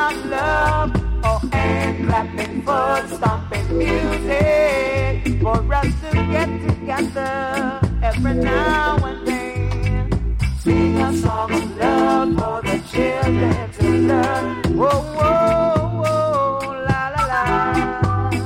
on love, oh, and clapping foot, stomping music for us to get together every now and then. Sing a song of love for the children to learn. Whoa, whoa, whoa, la la la.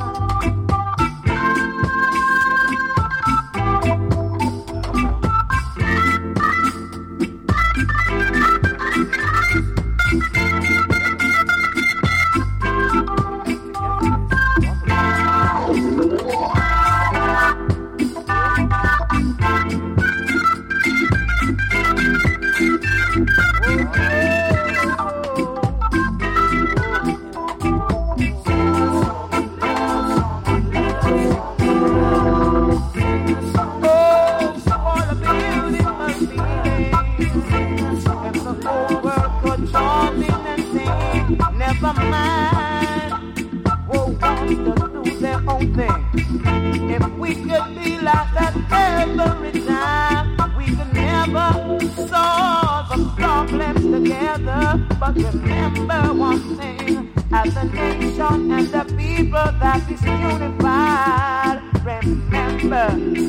Never mind who wants to do their own thing. If we could be like that every time, we could never solve the problems together. But remember one thing, as a nation and the people that is unified, remember